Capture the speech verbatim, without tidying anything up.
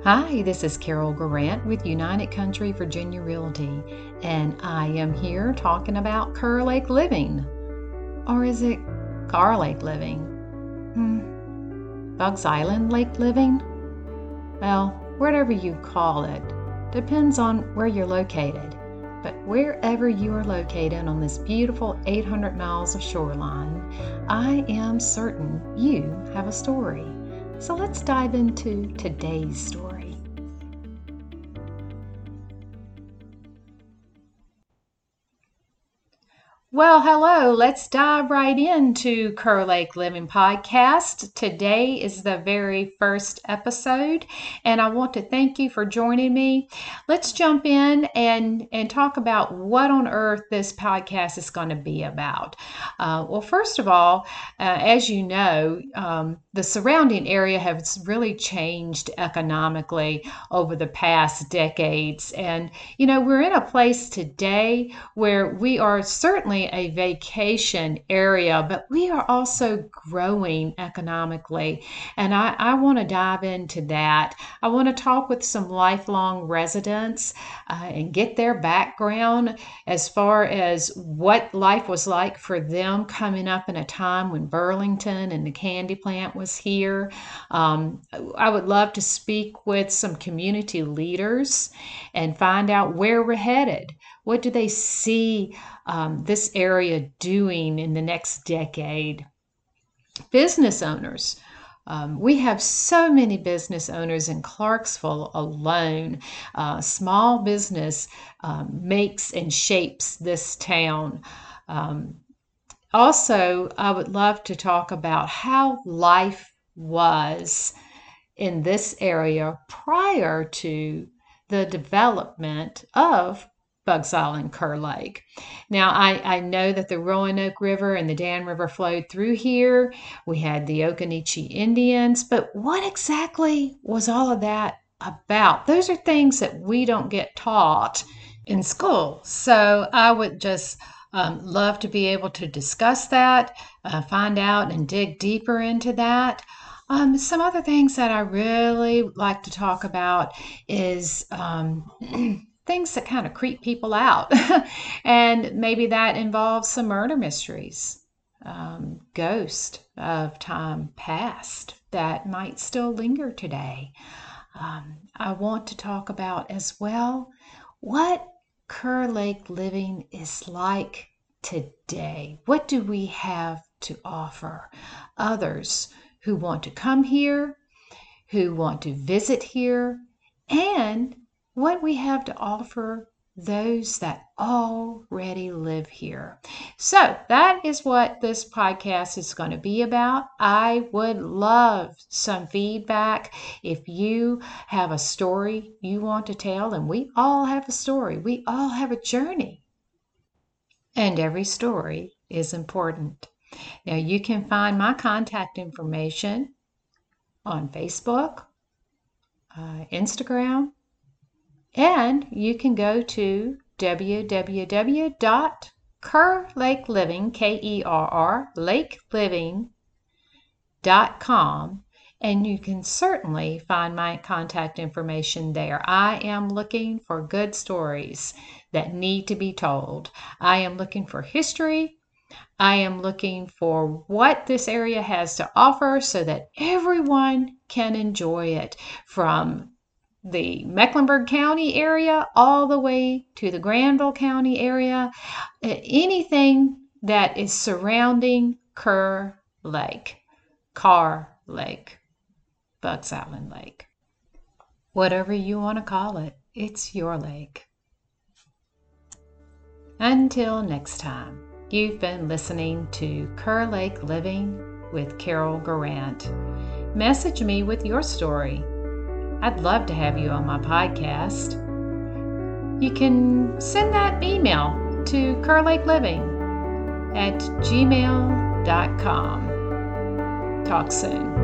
Hi, this is Carol Garant with United Country Virginia Realty, and I am here talking about Kerr Lake Living. Or is it Carr Lake Living? Hmm. Bugs Island Lake Living? Well, whatever you call it, depends on where you're located. But wherever you are located on this beautiful eight hundred miles of shoreline, I am certain you have a story. So let's dive into today's story. Well, hello. Let's dive right into Kerr Lake Living Podcast. Today is the very first episode, and I want to thank you for joining me. Let's jump in and, and talk about what on earth this podcast is going to be about. Uh, well, first of all, uh, as you know, um, the surrounding area has really changed economically over the past decades. And, you know, we're in a place today where we are certainly a vacation area, but we are also growing economically. And I, I want to dive into that. I want to talk with some lifelong residents uh, and get their background as far as what life was like for them coming up in a time when Burlington and the candy plant was here. Um, I would love to speak with some community leaders and find out where we're headed. What do they see um, this area doing in the next decade? Business owners. Um, we have so many business owners in Clarksville alone. Uh, small business um, makes and shapes this town. Um, also, I would love to talk about how life was in this area prior to the development of Bugs Island Kerr Lake. Now, I, I know that the Roanoke River and the Dan River flowed through here. We had the Occaneechi Indians, but what exactly was all of that about? Those are things that we don't get taught in school. So I would just um, love to be able to discuss that, uh, find out and dig deeper into that. Um, some other things that I really like to talk about is um, things that kind of creep people out. And maybe that involves some murder mysteries, um, ghosts of time past that might still linger today. Um, I want to talk about as well what Kerr Lake Living is like today. What do we have to offer others who want to come here, who want to visit here, and what we have to offer those that already live here. So that is what this podcast is going to be about. I would love some feedback. If you have a story you want to tell, and we all have a story, we all have a journey, and every story is important. Now, you can find my contact information on Facebook, uh, Instagram, and you can go to w w w dot kerr lake living, K E R R, lake living dot com, and you can certainly find my contact information there. I am looking for good stories that need to be told. I am looking for history. I am looking for what this area has to offer so that everyone can enjoy it, from the Mecklenburg County area all the way to the Granville County area, anything that is surrounding Kerr Lake, Carr Lake, Bugs Island Lake. Whatever you want to call it, it's your lake. Until next time. You've been listening to Kerr Lake Living with Carol Garant. Message me with your story. I'd love to have you on my podcast. You can send that email to kerrlakeliving at gmail dot com. Talk soon.